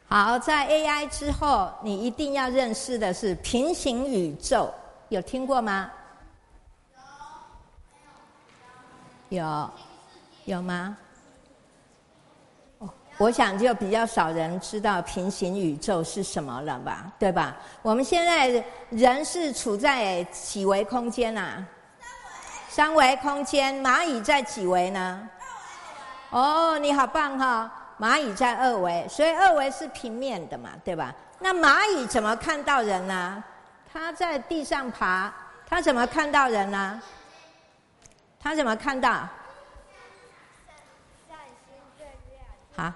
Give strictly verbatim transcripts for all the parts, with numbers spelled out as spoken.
好，在 A I 之后，你一定要认识的是平行宇宙，有听过吗？有，有，有吗？我想就比较少人知道平行宇宙是什么了吧，对吧？我们现在人是处在几维空间啊？三维空间。蚂蚁在几维呢？哦，你好棒哈、哦！蚂蚁在二维，所以二维是平面的嘛，对吧？那蚂蚁怎么看到人呢？它在地上爬，它怎么看到人呢？它怎么看到？好。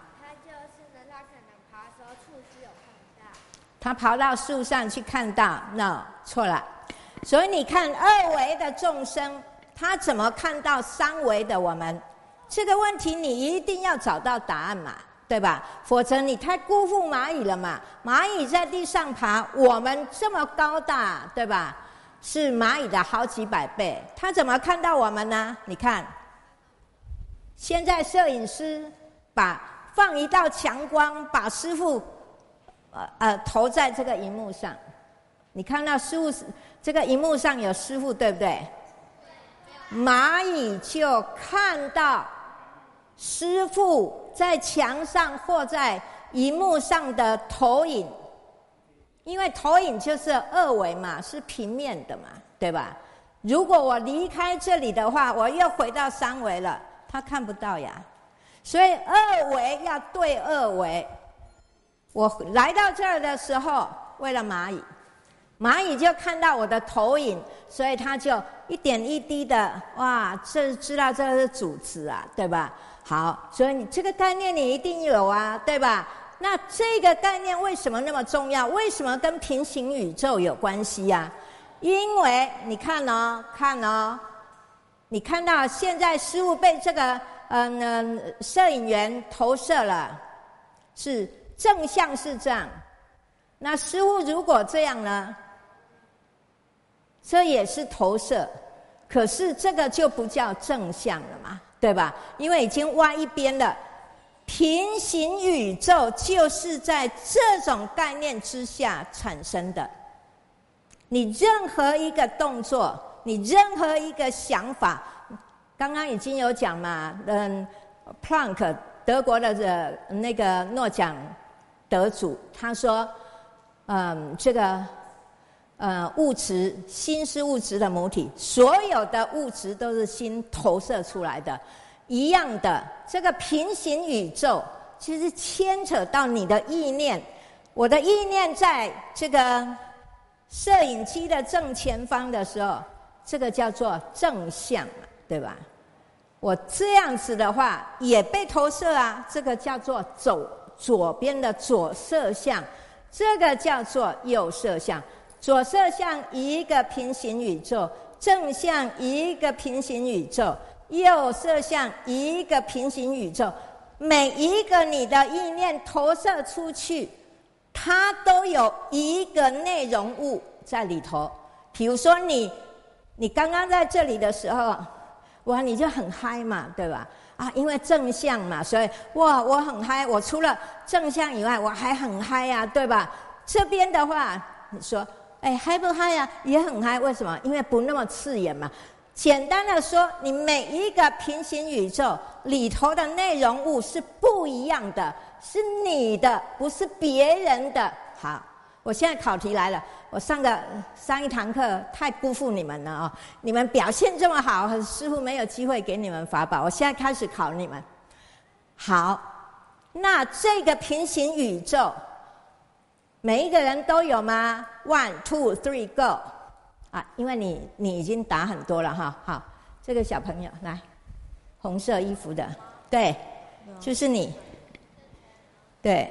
他跑到树上去看到 ，no 错了。所以你看二维的众生，他怎么看到三维的我们？这个问题你一定要找到答案嘛，对吧？否则你太辜负蚂蚁了嘛。蚂蚁在地上爬，我们这么高大，对吧？是蚂蚁的好几百倍，他怎么看到我们呢？你看，现在摄影师把放一道强光，把师父呃呃投在这个荧幕上，你看到师父这个荧幕上有师父，对不对？蚂蚁就看到师父在墙上或在荧幕上的投影，因为投影就是二维嘛，是平面的嘛，对吧？如果我离开这里的话，我又回到三维了，他看不到呀。所以二维要对二维。我来到这儿的时候，为了蚂蚁，蚂蚁就看到我的投影，所以它就一点一滴的，哇，这知道这是组织啊，对吧？好，所以你这个概念你一定有啊，对吧？那这个概念为什么那么重要？为什么跟平行宇宙有关系呀、啊？因为你看哦，看哦，你看到现在师父被这个嗯、呃、摄影员投射了，是正向是这样。那师父如果这样呢？这也是投射，可是这个就不叫正向了嘛，对吧？因为已经歪一边了。平行宇宙就是在这种概念之下产生的。你任何一个动作，你任何一个想法，刚刚已经有讲嘛，嗯 ，Planck 德国的那个诺奖得主，他说，嗯，这个。呃，物质，心是物质的母体，所有的物质都是心投射出来的，一样的。这个平行宇宙其实牵扯到你的意念，我的意念在这个摄影机的正前方的时候，这个叫做正向，对吧？我这样子的话也被投射啊，这个叫做走左边的左摄像，这个叫做右摄像。左摄像一个平行宇宙，正向一个平行宇宙，右摄像一个平行宇宙。每一个你的意念投射出去，它都有一个内容物在里头。比如说你，你刚刚在这里的时候，哇，你就很嗨嘛，对吧？啊，因为正向嘛，所以哇，我很嗨。我除了正向以外，我还很嗨呀、啊，对吧？这边的话，你说。哎，嗨不嗨呀？也很嗨，为什么？因为不那么刺眼嘛。简单的说，你每一个平行宇宙里头的内容物是不一样的，是你的，不是别人的。好，我现在考题来了。我上个上一堂课太辜负你们了啊、哦！你们表现这么好，师父没有机会给你们法宝。我现在开始考你们。好，那这个平行宇宙。每一个人都有吗 ？One, two, three, go！ 啊，因为你你已经答很多了哈。好，这个小朋友来，红色衣服的，对，就是你，对。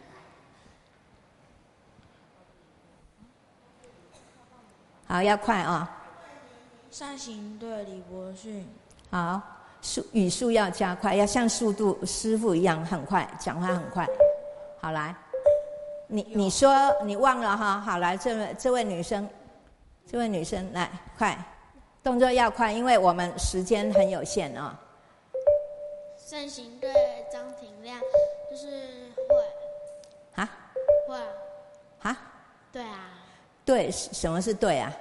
好，要快啊、哦！ 善行对李伯逊。 好，速语速要加快，要像速度师傅一样很快，讲话很快。好，来。你你说你忘了哈？好，来，这位这位女生，这位女生来，快，动作要快，因为我们时间很有限啊、哦。 善行对张廷亮就是会啊？ 对啊。 啊？ 对啊。 对，什么是对啊？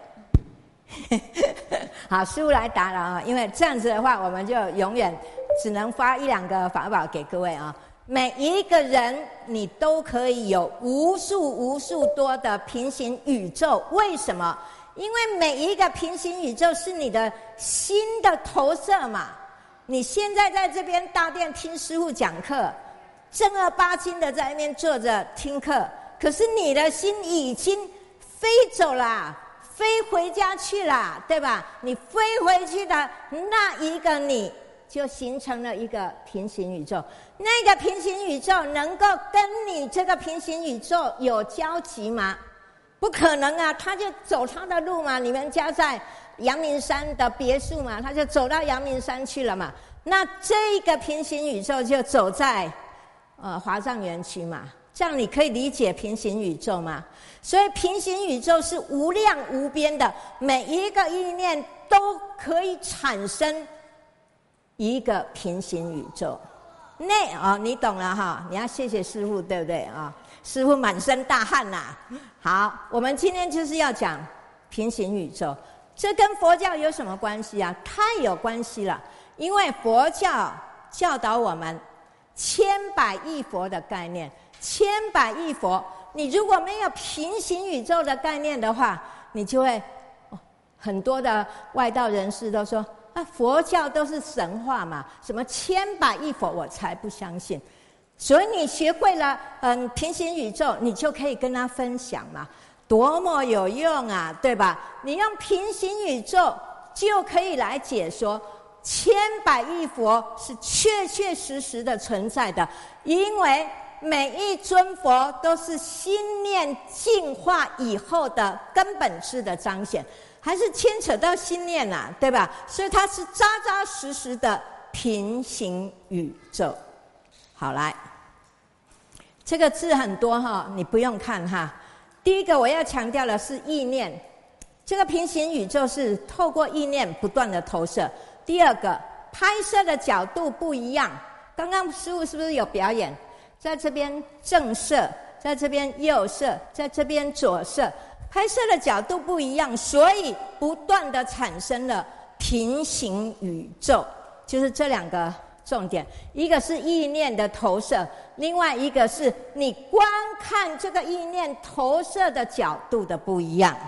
好，师父来答了啊，因为这样子的话，我们就永远只能发一两个法宝给各位啊。每一个人你都可以有无数无数多的平行宇宙，为什么？因为每一个平行宇宙是你的心的投射嘛。你现在在这边大殿听师父讲课，正儿八经的在那边坐着听课，可是你的心已经飞走了，飞回家去了，对吧？你飞回去的那一个你，就形成了一个平行宇宙。那个平行宇宙能够跟你这个平行宇宙有交集吗？不可能啊，他就走他的路嘛。你们家在阳明山的别墅嘛，他就走到阳明山去了嘛。那这个平行宇宙就走在呃华藏园区嘛。这样你可以理解平行宇宙吗？所以平行宇宙是无量无边的，每一个意念都可以产生一个平行宇宙。那哦，你懂了哈，你要谢谢师父，对不对啊？师父满身大汗呐、啊。好，我们今天就是要讲平行宇宙，这跟佛教有什么关系啊？太有关系了，因为佛教教导我们千百亿佛的概念，千百亿佛，你如果没有平行宇宙的概念的话，你就会、哦、很多的外道人士都说啊，佛教都是神话嘛，什么千百亿佛，我才不相信。所以你学会了嗯平行宇宙，你就可以跟他分享嘛，多么有用啊，对吧？你用平行宇宙就可以来解说千百亿佛是确确实实的存在的，因为每一尊佛都是心念净化以后的根本智的彰显，还是牵扯到心念啊，对吧？所以它是扎扎实实的平行宇宙。好，来，这个字很多哈，你不用看哈。第一个我要强调的是意念，这个平行宇宙是透过意念不断的投射。第二个，拍摄的角度不一样。刚刚师父是不是有表演？在这边正射，在这边右射，在这边左射，拍摄的角度不一样，所以不断的产生了平行宇宙，就是这两个重点，一个是意念的投射，另外一个是你观看这个意念投射的角度的不一样。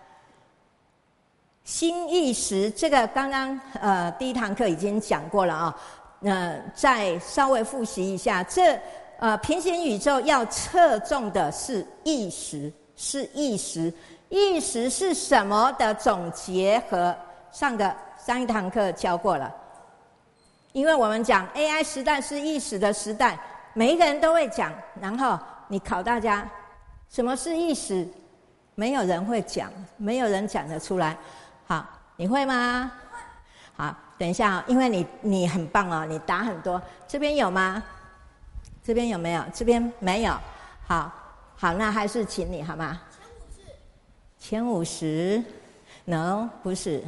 心意识这个刚刚呃第一堂课已经讲过了啊，呃再稍微复习一下，这呃平行宇宙要侧重的是意识，是意识，意识是什么的总结合？上个上一堂课教过了。因为我们讲 A I 时代是意识的时代，每一个人都会讲，然后你考大家什么是意识，没有人会讲，没有人讲得出来。好，你会吗？好，等一下，因为你你很棒哦，你答很多。这边有吗？这边有没有？这边没有。好，好，那还是请你好吗？前五十 ，no 不是，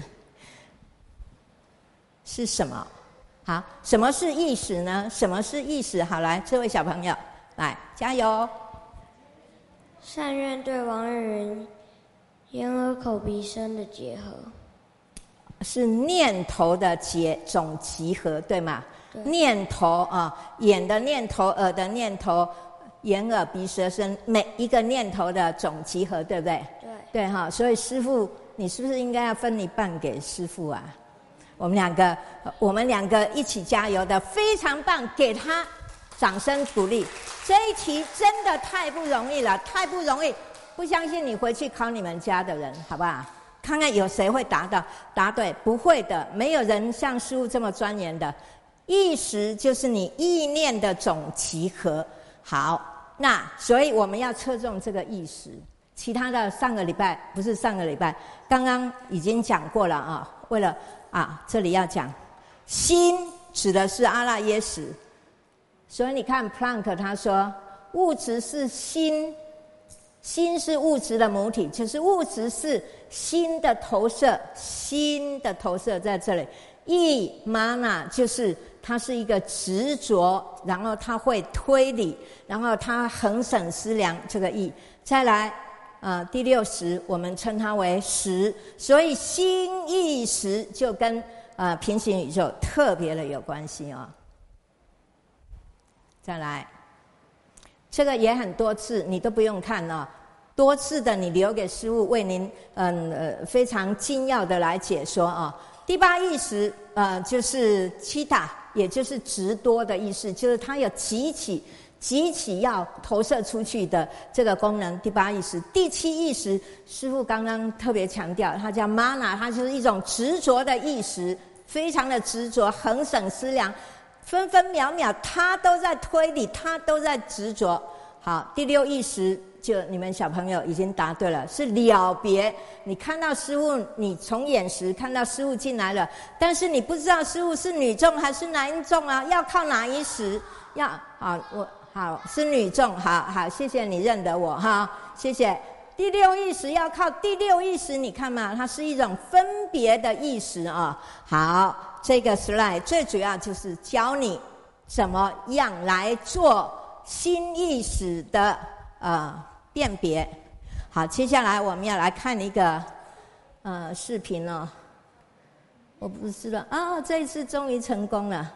是什么？好，什么是意识呢？什么是意识？好，来，这位小朋友，来加油。 善愿对王人人眼耳口鼻身的结合， 是念头的结总集合，对吗？ 对， 念头啊，眼的念头，耳的念头，眼耳鼻舌身，每一个念头的总集合，对不对？ 对， 对哈，所以师父，你是不是应该要分一半给师父啊？我们两个，我们两个一起加油的，非常棒，给他掌声鼓励。这一题真的太不容易了，太不容易。不相信你回去考你们家的人，好不好？看看有谁会答到答对。不会的，没有人像师父这么钻研的。意识就是你意念的总集合。好，那所以我们要侧重这个意识。其他的上个礼拜不是上个礼拜，刚刚已经讲过了啊。为了啊，这里要讲心指的是阿赖耶识，所以你看 Planck 他说物质是心，心是物质的母体，就是物质是心的投射，心的投射在这里。 意 mana 就是它是一个执着，然后它会推理，然后它恒审思量，这个意。再来呃，第六识我们称它为识，所以心意识就跟呃平行宇宙特别的有关系哦。再来这个也很多次，你都不用看哦，多次的你留给师父为您嗯呃非常精要的来解说啊、哦。第八意识呃就是七塔，也就是执多的意思，就是它有集起集起要投射出去的这个功能。第八意识，第七意识，师父刚刚特别强调，它叫 mana， 它就是一种执着的意识，非常的执着，恒审思量，分分秒秒它都在推理，它都在执着。好，第六意识就你们小朋友已经答对了，是了别。你看到师父，你从眼识看到师父进来了，但是你不知道师父是女众还是男众啊？要靠哪一识？要好，我好是女众，好好，谢谢你认得我哈，谢谢。第六意识要靠第六意识，你看嘛，它是一种分别的意识啊。好，这个 slide 最主要就是教你怎么样来做新意识的呃辨别。好，接下来我们要来看一个呃视频哦。我不知道啊，这一次终于成功了。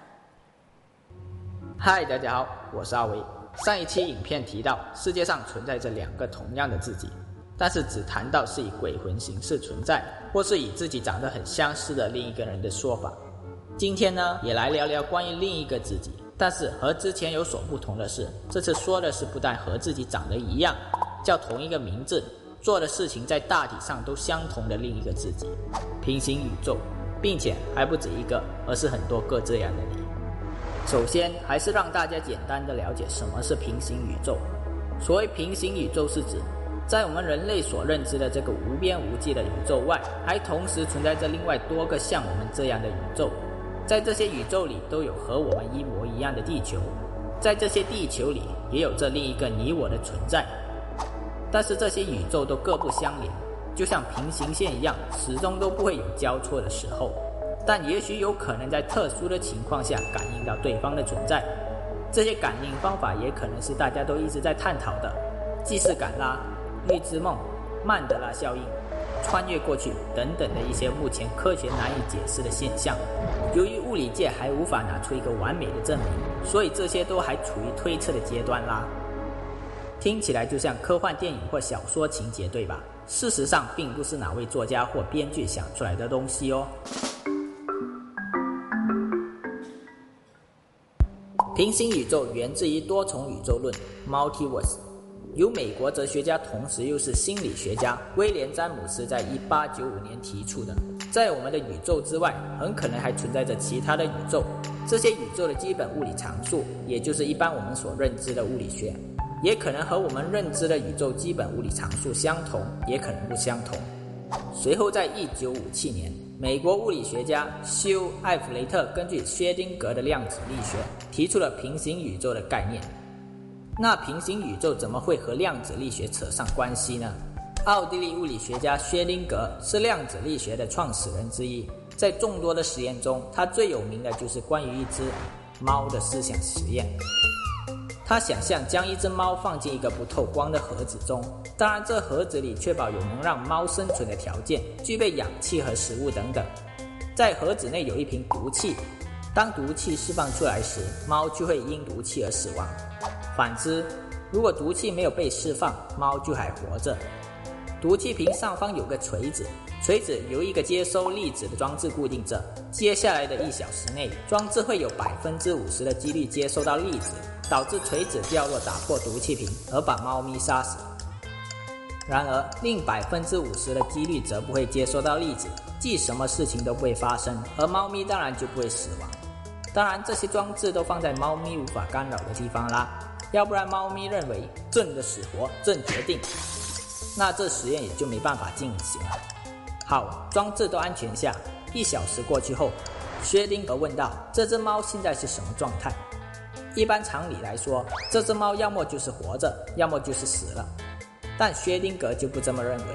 嗨，大家好，我是阿维。上一期影片提到，世界上存在着两个同样的自己，但是只谈到是以鬼魂形式存在，或是以自己长得很相似的另一个人的说法。今天呢，也来聊聊关于另一个自己，但是和之前有所不同的是，这次说的是不但和自己长得一样，叫同一个名字，做的事情在大体上都相同的另一个自己，平行宇宙，并且还不止一个，而是很多个这样的你。首先，还是让大家简单的了解什么是平行宇宙。所谓平行宇宙，是指在我们人类所认知的这个无边无际的宇宙外，还同时存在着另外多个像我们这样的宇宙。在这些宇宙里都有和我们一模一样的地球，在这些地球里也有着另一个你我的存在。但是这些宇宙都各不相连，就像平行线一样，始终都不会有交错的时候，但也许有可能在特殊的情况下感应到对方的存在。这些感应方法也可能是大家都一直在探讨的既视感啦、预知梦、曼德拉效应、穿越过去等等的一些目前科学难以解释的现象。由于物理界还无法拿出一个完美的证明，所以这些都还处于推测的阶段啦。听起来就像科幻电影或小说情节，对吧？事实上并不是哪位作家或编剧想出来的东西哦。平行宇宙源自于多重宇宙论 Multiverse， 由美国哲学家同时又是心理学家威廉·詹姆斯在一八九五年提出的。在我们的宇宙之外，很可能还存在着其他的宇宙，这些宇宙的基本物理常数，也就是一般我们所认知的物理学，也可能和我们认知的宇宙基本物理常数相同，也可能不相同。随后在一九五七年，美国物理学家休·艾弗雷特根据薛丁格的量子力学提出了平行宇宙的概念。那平行宇宙怎么会和量子力学扯上关系呢？奥地利物理学家薛丁格是量子力学的创始人之一，在众多的实验中，他最有名的就是关于一只猫的思想实验。他想象将一只猫放进一个不透光的盒子中，当然这盒子里确保有能让猫生存的条件，具备氧气和食物等等。在盒子内有一瓶毒气，当毒气释放出来时，猫就会因毒气而死亡。反之，如果毒气没有被释放，猫就还活着。毒气瓶上方有个锤子，锤子由一个接收粒子的装置固定着。接下来的一小时内，装置会有百分之五十的几率接收到粒子，导致锤子掉落打破毒气瓶，而把猫咪杀死。然而，另百分之五十的几率则不会接收到粒子，即什么事情都不会发生，而猫咪当然就不会死亡。当然，这些装置都放在猫咪无法干扰的地方啦，要不然猫咪认为朕的死活朕决定，那这实验也就没办法进行了。好，装置都安全下，一小时过去后，薛丁格问道：这只猫现在是什么状态？一般常理来说，这只猫要么就是活着，要么就是死了。但薛丁格就不这么认为，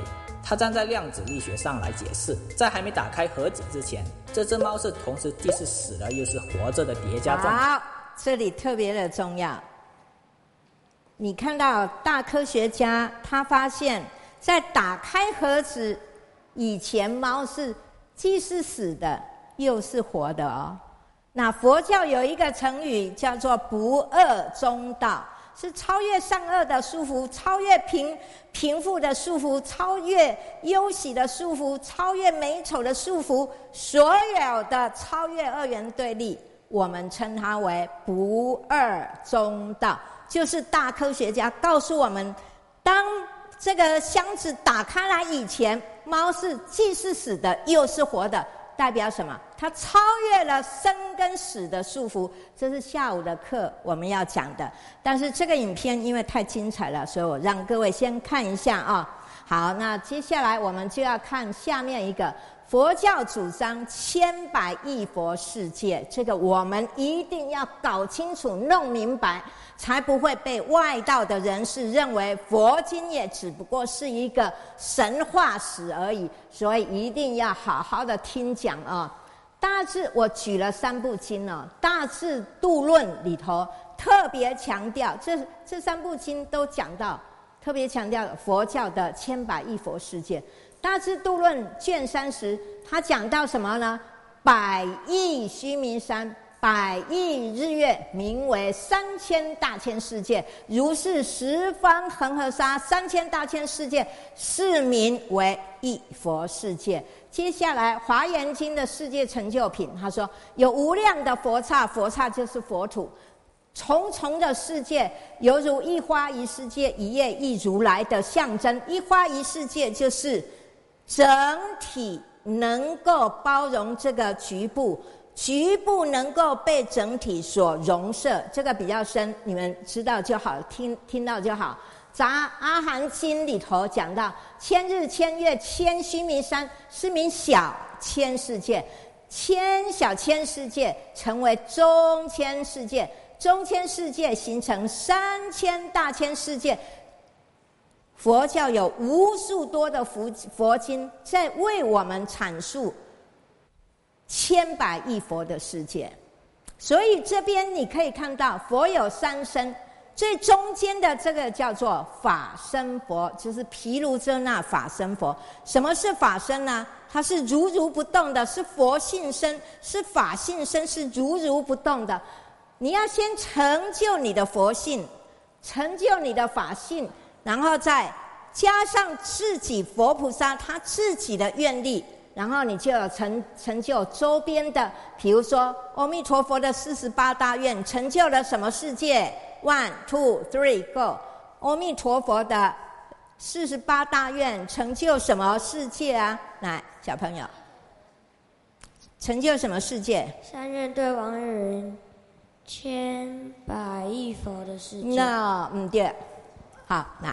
它站在量子力学上来解释，在还没打开盒子之前，这只猫是同时既是死了又是活着的叠加状态。 好，这里特别的重要。你看到大科学家他发现，在打开盒子以前，猫是既是死的又是活的哦。那佛教有一个成语叫做不二中道，是超越善恶的束缚，超越贫贫富的束缚，超越忧喜的束缚，超越美丑的束缚，所有的超越二元对立，我们称它为不二中道。就是大科学家告诉我们，当这个箱子打开来以前，猫是既是死的又是活的，代表什么？它超越了生跟死的束缚。这是下午的课我们要讲的，但是这个影片因为太精彩了，所以我让各位先看一下啊。好，那接下来我们就要看下面一个佛教主张千百亿佛世界，这个我们一定要搞清楚弄明白，才不会被外道的人士认为佛经也只不过是一个神话史而已，所以一定要好好的听讲啊。大智我举了三部经哦，大智度论里头特别强调，这这三部经都讲到，特别强调佛教的千百亿佛世界。大智度论卷三十，他讲到什么呢？百亿须弥山，百亿日月，名为三千大千世界。如是十方恒河沙，三千大千世界，是名为一佛世界。接下来《华严经》的世界成就品，他说有无量的佛刹，佛刹就是佛土，重重的世界，犹如一花一世界，一叶一如来的象征。一花一世界就是整体能够包容这个局部，局部能够被整体所容摄。这个比较深，你们知道就好，听听到就好。杂阿含经里头讲到，千日千月千须弥山是名小千世界，千小千世界成为中千世界，中千世界形成三千大千世界。佛教有无数多的佛佛经在为我们阐述千百亿佛的世界，所以这边你可以看到佛有三身，最中间的这个叫做法身佛，就是毗卢遮那法身佛。什么是法身呢？它是如如不动的，是佛性身，是法性身，是如如不动的。你要先成就你的佛性，成就你的法性，然后再加上自己佛菩萨他自己的愿力，然后你就有成成就周边的，比如说阿弥陀佛的四十八大愿成就了什么世界？ One, two, three, go！ 阿弥陀佛的四十八大愿成就什么世界啊？来，小朋友，成就什么世界？ 三愿对王日云，千百亿佛的世界。 那嗯对，好来。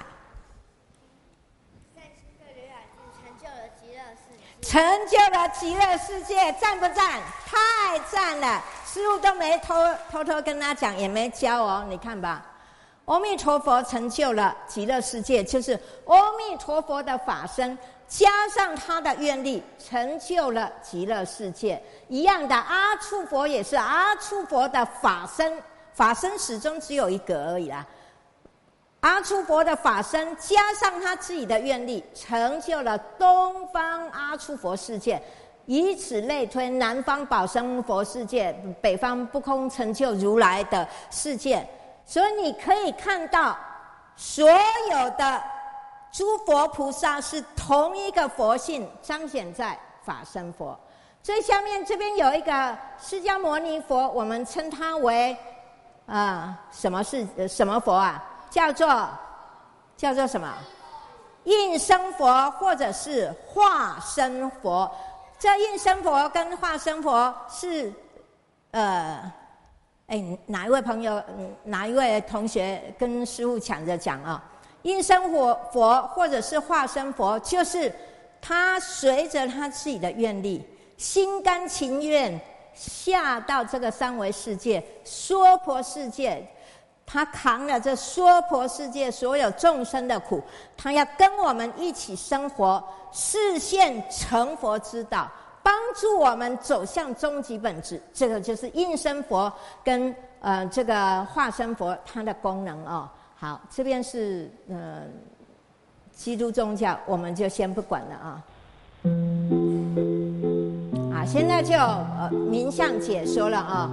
成就了极乐世界，赞不赞？太赞了！师父都没偷偷偷跟他讲，也没教哦。你看吧，阿弥陀佛成就了极乐世界，就是阿弥陀佛的法身加上他的愿力，成就了极乐世界。一样的，阿处佛也是阿处佛的法身，法身始终只有一个而已啦。阿处佛的法身加上他自己的愿力，成就了东方阿处佛世界，以此类推，南方宝生佛世界，北方不空成就如来的世界。所以你可以看到，所有的诸佛菩萨是同一个佛性彰显在法身佛。最下面这边有一个释迦牟尼佛，我们称它为啊、呃、什么是、呃、什么佛啊？叫做叫做什么？应身佛或者是化身佛。这应身佛跟化身佛是呃，哎，哪一位朋友、哪一位同学跟师父抢着讲啊？应身佛佛或者是化身佛，就是他随着他自己的愿力，心甘情愿下到这个三维世界、娑婆世界。 他扛了这娑婆世界所有众生的苦，他要跟我们一起生活，示现成佛之道，帮助我们走向终极本质。这个就是应身佛跟呃这个化身佛它的功能哦。好，这边是呃基督宗教，我们就先不管了啊。好，现在就呃名相解说了啊。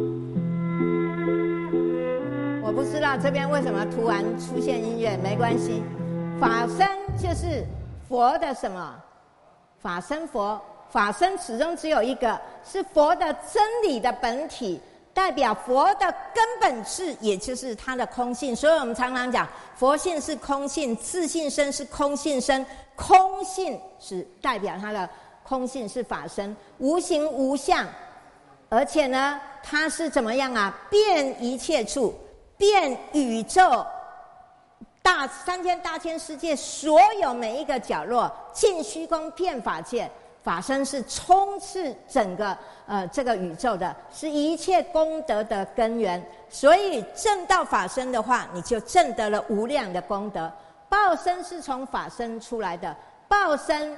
我不知道这边为什么突然出现音乐，没关系。法身就是佛的什么？法身佛，法身始终只有一个，是佛的真理的本体，代表佛的根本质，也就是它的空性。所以我们常常讲，佛性是空性，自性身是空性身，空性是代表它的空性是法身，无形无相，而且呢，它是怎么样啊？遍一切处。遍宇宙大三千大千世界所有每一个角落，尽虚空遍法界，法身是充斥整个呃这个宇宙的，是一切功德的根源。所以证到法身的话，你就证得了无量的功德。报身是从法身出来的，报身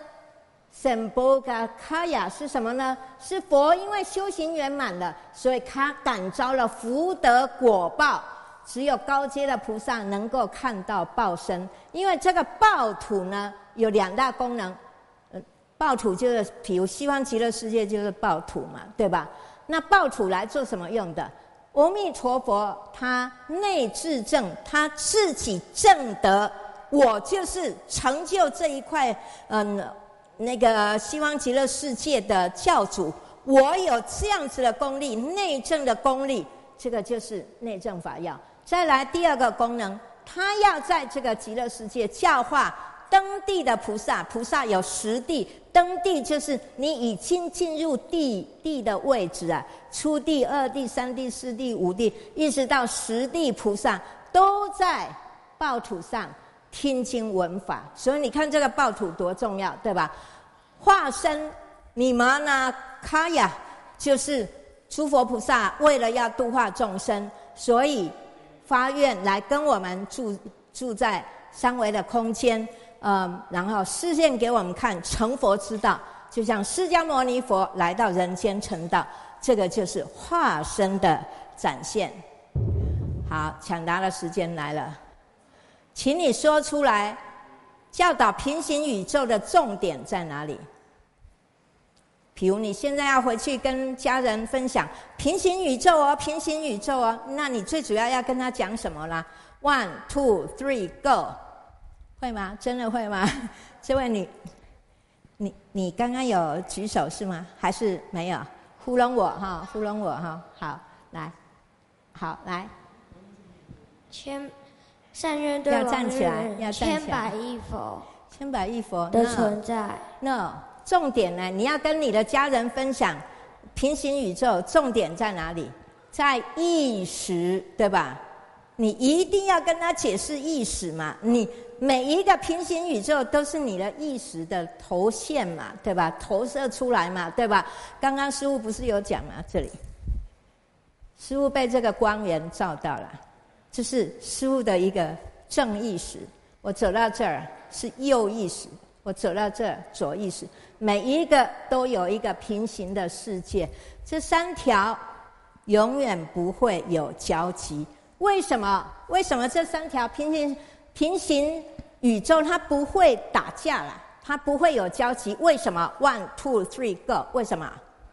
Sambhogakaya 是什么呢？是佛因为修行圆满了，所以他感召了福德果报。只有高阶的菩萨能够看到报身，因为这个报土呢有两大功能。呃，报土就是，比如西方极乐世界就是报土嘛，对吧？那报土来做什么用的？阿弥陀佛他内自证，他自己证得，我就是成就这一块，嗯，那个西方极乐世界的教主，我有这样子的功力，内证的功力，这个就是内证法要。再来第二个功能，他要在这个极乐世界教化登地的菩萨。菩萨有十地，登地就是你已经进入地地的位置啊，初地、二地、三地、四地、五地，一直到十地菩萨都在报土上听经闻法。所以你看这个报土多重要，对吧？化身尼玛那卡雅就是诸佛菩萨为了要度化众生，所以发愿来跟我们住住在三维的空间，嗯，然后示现给我们看成佛之道，就像释迦牟尼佛来到人间成道，这个就是化身的展现。好，抢答的时间来了，请你说出来，教导平行宇宙的重点在哪里？比如你现在要回去跟家人分享平行宇宙哦，平行宇宙哦，那你最主要要跟他讲什么啦 ？One, two, three, go， 会吗？真的会吗？这位女，你你刚刚有举手是吗？还是没有？糊弄我哈，糊弄我哈。好，来，好来， 千善愿对要站起来，要站起来。 千百亿佛， 千百亿佛的存在。 No。重点呢，你要跟你的家人分享平行宇宙，重点在哪里？在意识，对吧？你一定要跟他解释意识嘛。你每一个平行宇宙都是你的意识的投现嘛，对吧？投射出来嘛，对吧？刚刚师父不是有讲吗？这里，师父被这个光源照到了，这是师父的一个正意识。我走到这儿是右意识，我走到这儿左意识。每一个都有一个平行的世界，这三条永远不会有交集。为什么？为什么这三条平行平行宇宙它不会打架啦？它不会有交集？为什么 ？One, two, three, go。为什么？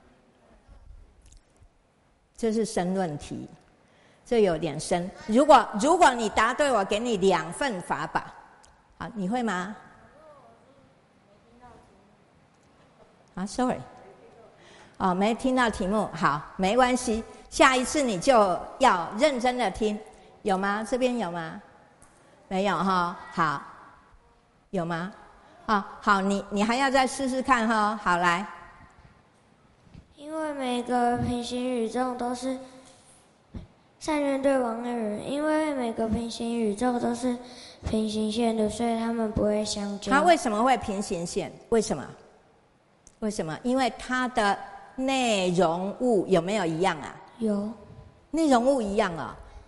这是申论题，这有点深。如果如果你答对，我给你两份法宝。好，你会吗？啊 ，sorry， 哦，没听到题目，好，没关系，下一次你就要认真的听，有吗？这边有吗？没有哈，好，有吗？啊，好，你你还要再试试看哈，好来。 因为每个平行宇宙都是善愿对王二人，因为每个平行宇宙都是平行线的，所以他们不会相交。 它为什么会平行线？为什么？为什么？因为它的内容物有没有一样啊？ 有， 内容物一样啊、哦。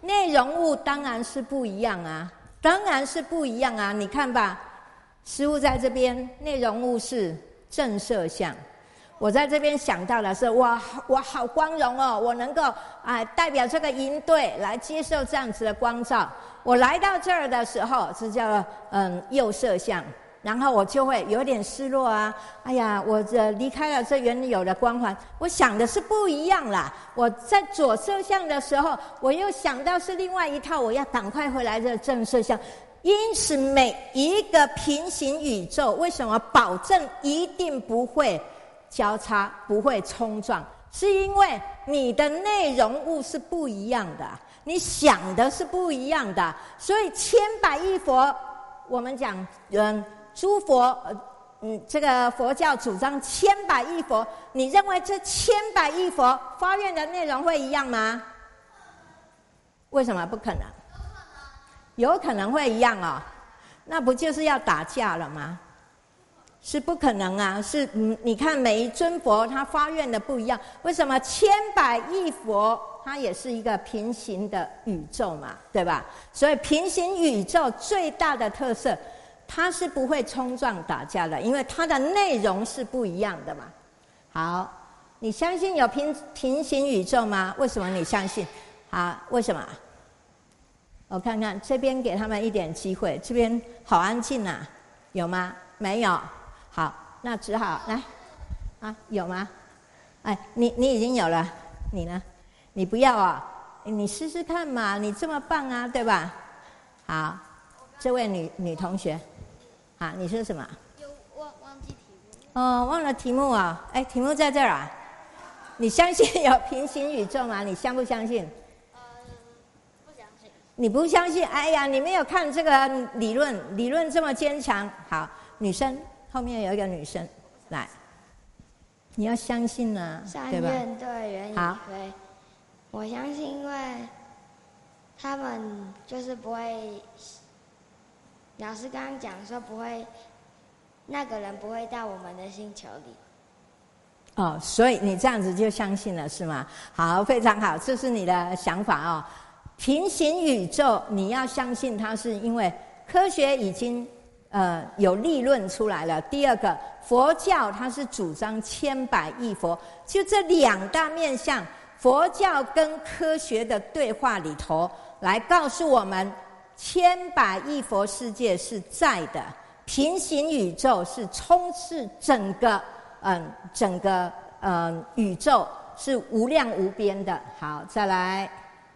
内容物当然是不一样啊，当然是不一样啊。你看吧，师父在这边内容物是正色相，我在这边想到的是，哇，我好光荣哦，我能够啊、呃、代表这个营队来接受这样子的光照。我来到这儿的时候，是叫嗯右色相，然后我就会有点失落啊。哎呀，我这离开了这原有的光环，我想的是不一样啦。我在左色相的时候，我又想到是另外一套，我要赶快回来的正色相。因此，每一个平行宇宙，为什么保证一定不会交叉，不会冲撞？是因为你的内容物是不一样的，你想的是不一样的，所以千百亿佛，我们讲，嗯，诸佛，嗯，这个佛教主张千百亿佛，你认为这千百亿佛发愿的内容会一样吗？为什么不可能？有可能会一样哦，那不就是要打架了吗？是不可能啊！是嗯，你看每一尊佛他发愿的不一样，为什么千百亿佛它也是一个平行的宇宙嘛，对吧？所以平行宇宙最大的特色，它是不会冲撞打架的，因为它的内容是不一样的嘛。好，你相信有平平行宇宙吗？为什么你相信？好，为什么？我看看这边给他们一点机会，这边好安静啊，有吗？没有。好，那只好来，啊，有吗？哎，你你已经有了，你呢？你不要啊、哦，你试试看嘛，你这么棒啊，对吧？好，这位女女同学，啊，你说什么？ 有忘忘记题目。 哦，忘了题目啊、哦，哎，题目在这儿啊。你相信有平行宇宙吗？你相不相信？ 呃，不相信。 你不相信？哎呀，你没有看这个理论，理论这么坚强。好，女生。后面有一个女生来，你要相信呢、啊，对吧？ 三愿对缘以好， 非。我相信，因为他们就是不会，老师刚刚讲说不会，那个人不会到我们的星球里。 哦，所以你这样子就相信了是吗？好，非常好，这是你的想法哦。平行宇宙你要相信它，是因为科学已经。呃，有立论出来了。第二个，佛教它是主张千百亿佛，就这两大面向，佛教跟科学的对话里头，来告诉我们，千百亿佛世界是在的，平行宇宙是充斥整个，嗯、呃，整个嗯、呃、宇宙是无量无边的。好，再来，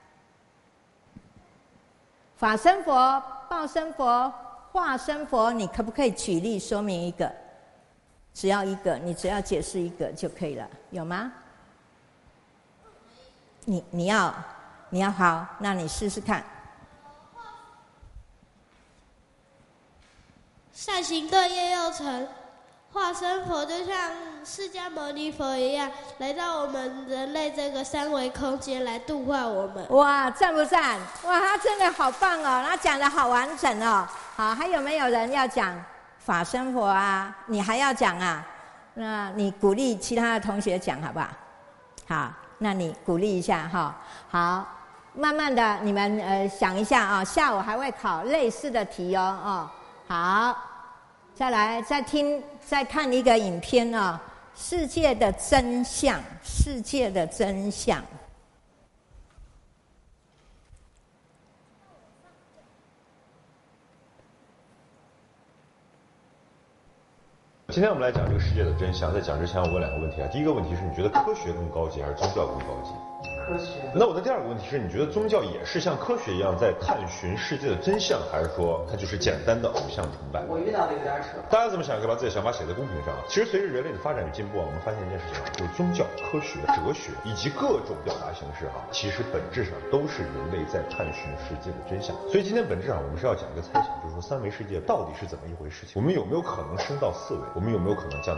法身佛、报身佛。化身佛，你可不可以举例说明一个？只要一个，你只要解释一个就可以了，有吗？你你要你要好，那你试试看。 善行对业又成，化身佛就像释迦牟尼佛一样，来到我们人类这个三维空间来度化我们。 哇，赞不赞？哇，他真的好棒哦，他讲得好完整哦。好，还有没有人要讲法身佛啊？你还要讲啊？那你鼓励其他的同学讲好不好？好，那你鼓励一下哈。好，慢慢的你们呃想一下啊、哦，下午还会考类似的题哦哦。好，再来再听再看一个影片哦，世界的真相，世界的真相。 今天我们来讲这个世界的真相。在讲之前，我问两个问题啊。第一个问题是，你觉得科学更高级还是宗教更高级？ 科学。 那我的第二个问题是，你觉得宗教也是像科学一样在探寻世界的真相，还是说它就是简单的偶像崇拜？ 我遇到的有点扯。 大家怎么想，可以把自己的想法写在公屏上。其实随着人类的发展与进步啊，我们发现一件事情啊，就是宗教、科学、哲学以及各种表达形式哈、啊，其实本质上都是人类在探寻世界的真相。所以今天本质上我们是要讲一个猜想，就是说三维世界到底是怎么一回事情？我们有没有可能升到四维？我们有没有可能降到两维？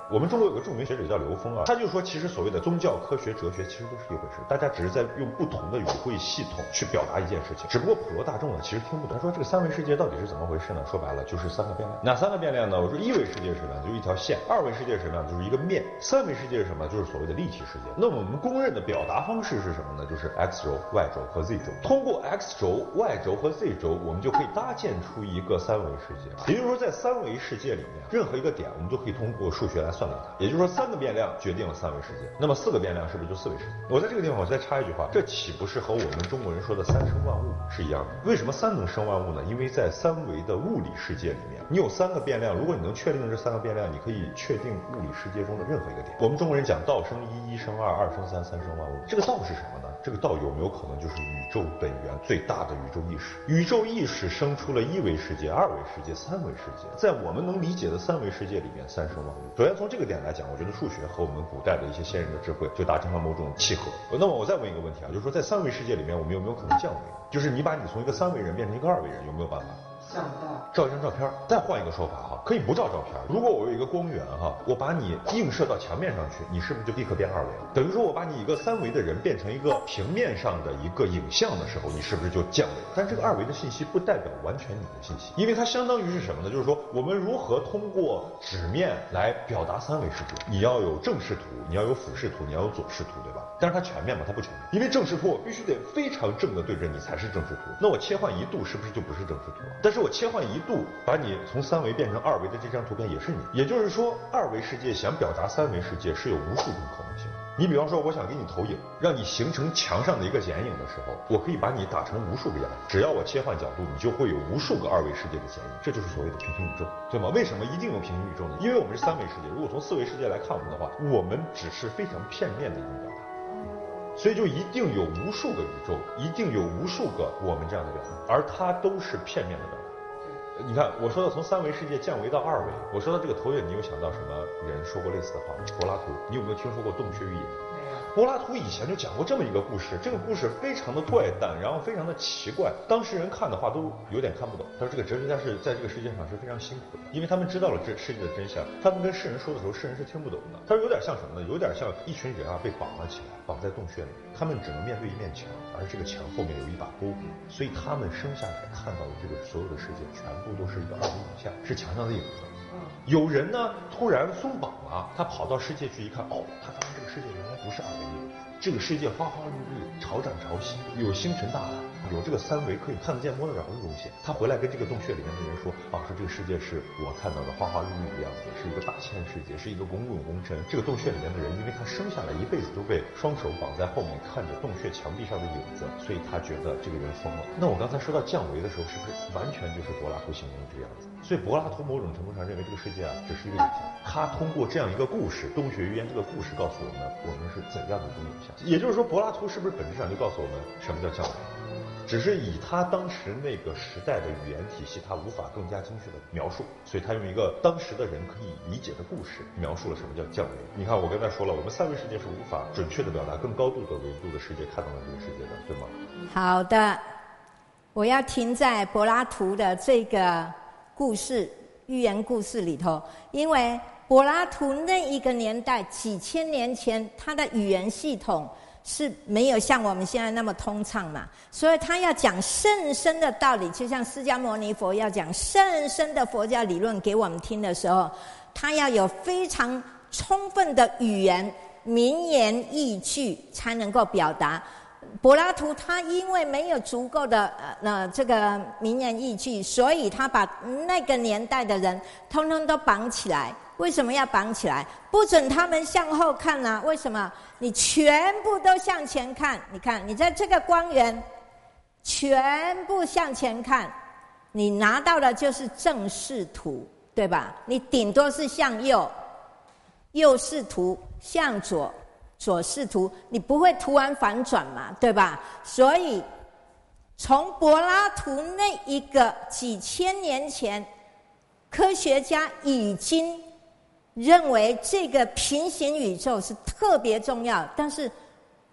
我们中国有个著名学者叫刘峰啊，他就说，其实所谓的宗教、科学、哲学其实都是一回事，大家只是在用不同的语汇系统去表达一件事情，只不过普罗大众呢其实听不懂。他说这个三维世界到底是怎么回事呢？说白了就是三个变量。哪三个变量呢？我说一维世界是什么样？就是一条线；二维世界是什么样？就是一个面；三维世界是什么？就是所谓的立体世界。那么我们公认的表达方式是什么呢？就是 x 轴、y 轴和 z 轴。通过 x 轴、y 轴和 z 轴，我们就可以搭建出一个三维世界。也就是说，在三维世界里面，任何一个点我们都可以通过数学来算到它。也就是说，三个变量决定了三维世界，那么四个变量是不是就四维世界？我在这个地方我再插一句话，这岂不是和我们中国人说的三生万物是一样的？为什么三能生万物呢？因为在三维的物理世界里面，你有三个变量，如果你能确定这三个变量，你可以确定物理世界中的任何一个点。我们中国人讲道生一，一生二，二生三，三生万物。这个道是什么呢？这个道有没有可能就是宇宙本源最大的宇宙意识？宇宙意识生出了一维世界、二维世界、三维世界，在我们能理解的三维世界里面，三生万物。首先从这个点来讲，我觉得数学和我们古代的一些先人的智慧就达成了某种契合。那么我再问一个问题啊，就是说在三维世界里面，我们有没有可能降维？就是你把你从一个三维人变成一个二维人，有没有办法？ 像不到。 照一张照片，再换一个说法哈，可以不照照片。如果我有一个光源哈，我把你映射到墙面上去，你是不是就立刻变二维了？等于说我把你一个三维的人变成一个平面上的一个影像的时候，你是不是就降维了？但这个二维的信息不代表完全你的信息，因为它相当于是什么呢？就是说我们如何通过纸面来表达三维世界？你要有正视图，你要有俯视图，你要有左视图，对吧？但是它全面吗？它不全面，因为正视图我必须得非常正的对着你才是正视图。那我切换一度是不是就不是正视图了？但是我切换一度，把你从三维变成二维的这张图片也是你。也就是说，二维世界想表达三维世界是有无数种可能性。你比方说，我想给你投影，让你形成墙上的一个剪影的时候，我可以把你打成无数个样子。只要我切换角度，你就会有无数个二维世界的剪影。这就是所谓的平行宇宙，对吗？为什么一定有平行宇宙呢？因为我们是三维世界。如果从四维世界来看我们的话，我们只是非常片面的一种表达。所以就一定有无数个宇宙，一定有无数个我们这样的表达，而它都是片面的表达。你看，我说到从三维世界降维到二维，我说到这个投影，你有想到什么人说过类似的话？柏拉图，你有没有听说过洞穴寓言？柏拉图以前就讲过这么一个故事，这个故事非常的怪诞，然后非常的奇怪，当事人看的话都有点看不懂。他说这个哲学家是在这个世界上是非常辛苦的，因为他们知道了这世界的真相，他们跟世人说的时候，世人是听不懂的。他说有点像什么呢？有点像一群人啊被绑了起来，绑在洞穴里，他们只能面对一面墙，而这个墙后面有一把钩，所以他们生下来看到的这个所有的世界全部都是一个二维影像，是墙上的影子。有人呢突然松绑了，他跑到世界去一看，哦，他发现这个世界原来不是二维影子，这个世界花花绿绿，潮涨潮汐，有星辰大海，有这个三维可以看得见摸得着的东西。他回来跟这个洞穴里面的人说，啊，说这个世界是我看到的花花绿绿的样子，是一个大千世界，是一个滚滚红尘。这个洞穴里面的人，因为他生下来一辈子都被双手绑在后面，看着洞穴墙壁上的影子，所以他觉得这个人疯了。那我刚才说到降维的时候，是不是完全就是柏拉图形容的这个样子？所以柏拉图某种程度上认为这个世界啊只是一个影像，他通过这样一个故事，洞穴寓言这个故事告诉我们我们是怎样的一种影像。也就是说，柏拉图是不是本质上就告诉我们什么叫降维？只是以他当时那个时代的语言体系，他无法更加精确的描述，所以他用一个当时的人可以理解的故事描述了什么叫降维。你看，我刚才说了，我们三维世界是无法准确的表达更高度的维度的世界看到的这个世界的，对吗？ 好的，我要停在柏拉图的这个故事寓言故事里头，因为柏拉图那一个年代几千年前，他的语言系统是没有像我们现在那么通畅嘛，所以他要讲甚深的道理，就像释迦牟尼佛要讲甚深的佛教理论给我们听的时候，他要有非常充分的语言名言义句才能够表达。柏拉图他因为没有足够的呃这个名言义句，所以他把那个年代的人通通都绑起来。为什么要绑起来？不准他们向后看啊！为什么？你全部都向前看。你看，你在这个光源，全部向前看，你拿到的就是正视图，对吧？你顶多是向右，右视图；向左，左视图。你不会突然反转嘛，对吧？所以，从柏拉图那一个几千年前，科学家已经认为这个平行宇宙是特别重要，但是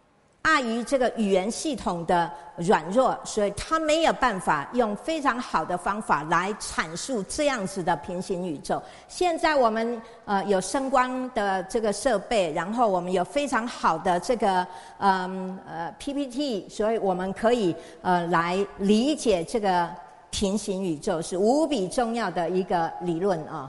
碍于这个语言系统的软弱，所以他没有办法用非常好的方法来阐述这样子的平行宇宙。现在我们呃有声光的这个设备，然后我们有非常好的这个嗯呃 P P T， 所以我们可以呃来理解这个平行宇宙，是无比重要的一个理论啊。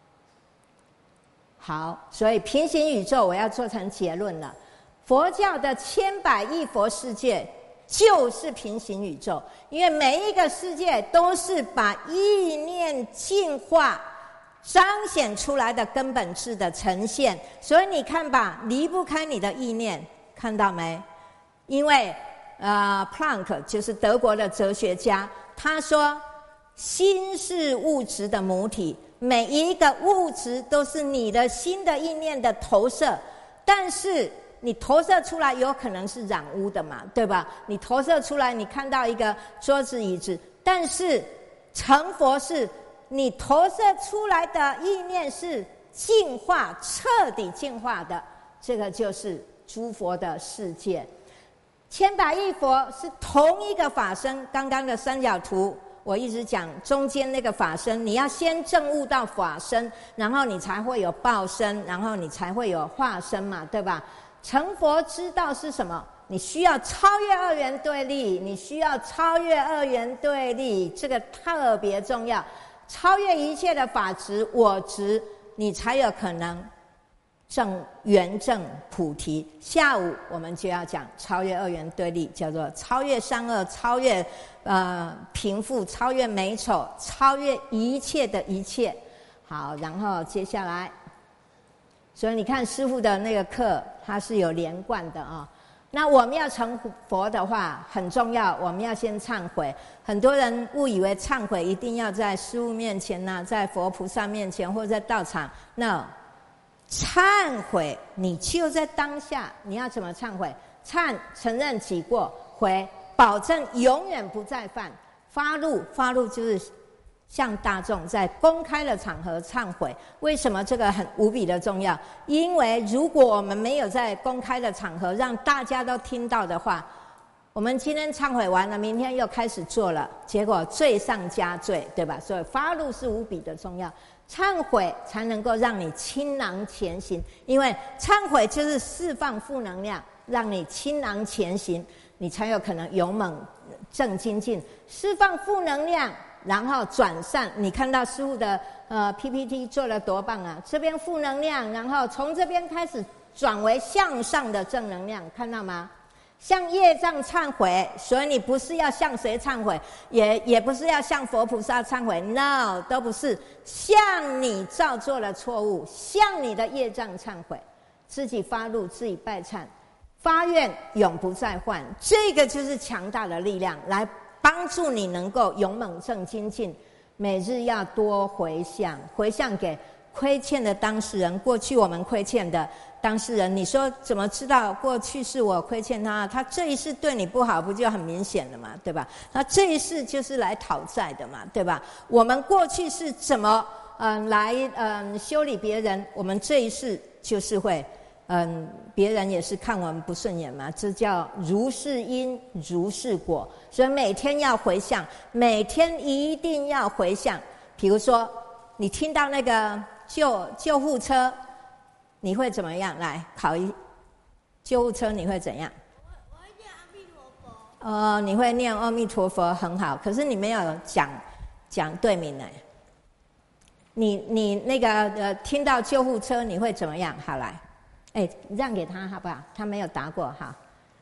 好，所以平行宇宙我要做成结论了。佛教的千百亿佛世界就是平行宇宙，因为每一个世界都是把意念进化彰显出来的根本质的呈现。所以你看吧，离不开你的意念，看到没？因为呃 Planck 就是德国的哲学家，他说心是物质的母体，每一个物质都是你的心的意念的投射，但是你投射出来有可能是染污的嘛，对吧？你投射出来，你看到一个桌子椅子，但是成佛是你投射出来的意念是净化，彻底净化的，这个就是诸佛的世界。千百亿佛是同一个法身，刚刚的三角图我一直讲中间那个法身，你要先证悟到法身，然后你才会有报身，然后你才会有化身嘛，对吧？成佛之道是什么？你需要超越二元对立，你需要超越二元对立，这个特别重要。超越一切的法执我执，你才有可能证圆证菩提。下午我们就要讲超越二元对立，叫做超越善恶，超越呃贫富，超越美丑，超越一切的一切。好，然后接下来。所以你看师父的那个课，它是有连贯的啊。那我们要成佛的话，很重要，我们要先忏悔。很多人误以为忏悔一定要在师父面前呢、啊，在佛菩萨面前或者在道场。No， 忏悔你就在当下。你要怎么忏悔？忏承认己过，悔保证永远不再犯。发怒，发怒就是向大众在公开的场合忏悔。为什么这个很无比的重要？因为如果我们没有在公开的场合让大家都听到的话，我们今天忏悔完了，明天又开始做了，结果罪上加罪，对吧？所以发怒是无比的重要，忏悔才能够让你倾囊前行，因为忏悔就是释放负能量，让你倾囊前行，你才有可能勇猛正精进，释放负能量，然后转善。你看到师父的呃 P P T 做了多棒啊！这边负能量，然后从这边开始转为向上的正能量，看到吗？向业障忏悔，所以你不是要向谁忏悔，也也不是要向佛菩萨忏悔 ，no， 都不是，向你造作的错误，向你的业障忏悔，自己发怒，自己拜忏，发愿永不再犯，这个就是强大的力量，来帮助你能够勇猛正精进。每日要多回向，回向给亏欠的当事人，过去我们亏欠的当事人，你说怎么知道过去是我亏欠他？他这一世对你不好，不就很明显了嘛，对吧？那这一世就是来讨债的嘛，对吧？我们过去是怎么嗯来嗯修理别人，我们这一世就是会嗯别人也是看我们不顺眼嘛，这叫如是因如是果。所以每天要回向，每天一定要回向。比如说你听到那个救救护车，你会怎么样？来考一救护车，你会怎样？ 我会念阿弥陀佛。 哦，你会念阿弥陀佛，很好。可是你没有讲讲对名呢。你你那个呃，听到救护车你会怎么样？好来，哎，让给他好不好？他没有答过，好。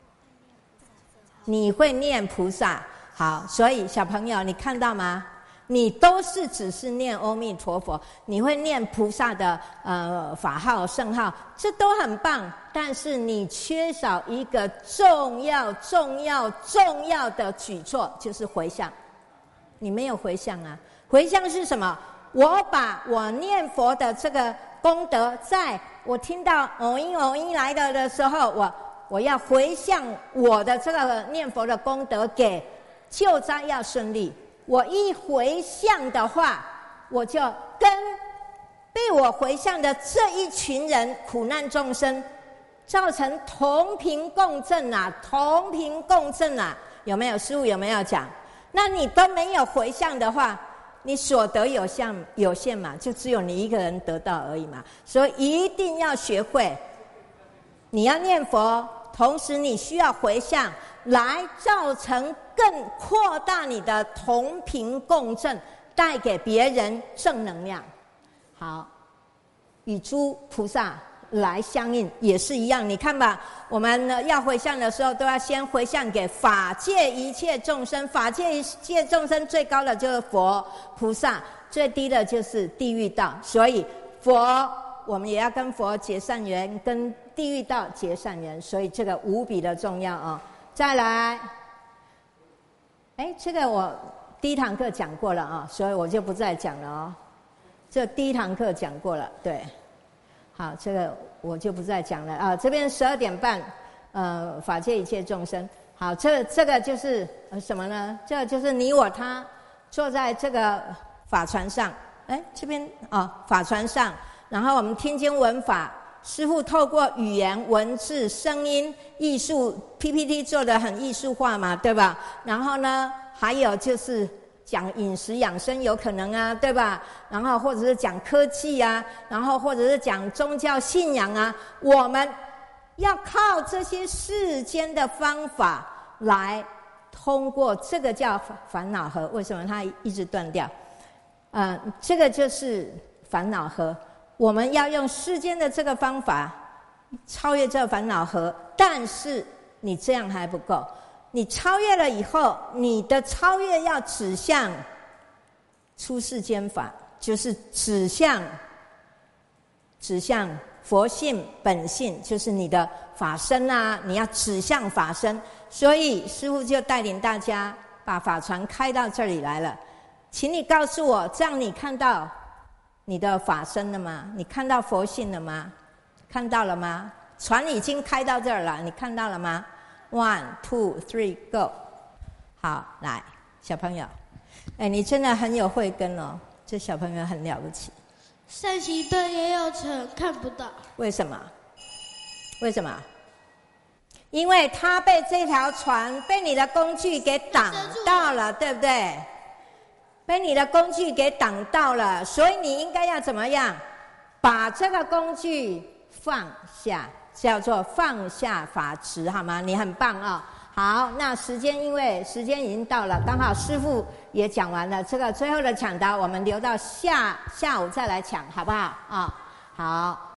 你会念菩萨，好。所以小朋友，你看到吗？你都是只是念阿弥陀佛，你会念菩萨的呃法号圣号，这都很棒，但是你缺少一个重要重要重要的举措，就是回向。你没有回向啊。回向是什么？我把我念佛的这个功德，在我听到偶因偶因来的的时候，我我要回向我的这个念佛的功德给救灾要顺利。我一回向的话，我就跟被我回向的这一群人苦难众生造成同频共振啊，同频共振啊，有没有？师父有没有讲？那你都没有回向的话，你所得有限有限嘛，就只有你一个人得到而已嘛。所以一定要学会，你要念佛，同时你需要回向，来造成更扩大你的同频共振，带给别人正能量。好，与诸菩萨来相应也是一样。你看吧，我们呢要回向的时候，都要先回向给法界一切众生。法界一切众生最高的就是佛菩萨，最低的就是地狱道。所以佛，我们也要跟佛结善缘，跟地狱道结善缘。所以这个无比的重要啊！再来，哎，这个我第一堂课讲过了啊，所以我就不再讲了哦。这第一堂课讲过了，对。好，这个我就不再讲了啊。这边十二点半，呃，法界一切众生。好，这这个就是呃什么呢？这个就是你我他坐在这个法船上，哎，这边哦，法船上，然后我们听经闻法，师父透过语言、文字、声音、艺术 P P T 做得很艺术化嘛，对吧？然后呢，还有就是讲饮食养生有可能啊，对吧？然后或者是讲科技啊，然后或者是讲宗教信仰啊，我们要靠这些世间的方法来通过，这个叫烦恼河。为什么它一直断掉？呃，这个就是烦恼河。我们要用世间的这个方法超越这个烦恼河，但是你这样还不够。你超越了以后，你的超越要指向出世间法，就是指向指向佛性本性，就是你的法身啊，你要指向法身。所以师父就带领大家把法船开到这里来了。请你告诉我，这样你看到你的法身了吗？你看到佛性了吗？看到了吗？船已经开到这儿了，你看到了吗？One, two, three, go！ 好，来，小朋友，哎，你真的很有慧根哦，这小朋友很了不起。 善行对也有成，看不到。 为什么？为什么？因为他被这条船、被你的工具给挡到了，对不对？被你的工具给挡到了，所以你应该要怎么样？把这个工具放下。叫做放下法执，好吗？你很棒啊、哦！好，那时间因为时间已经到了，刚好师父也讲完了，这个最后的抢答我们留到下下午再来抢，好不好啊、哦？好。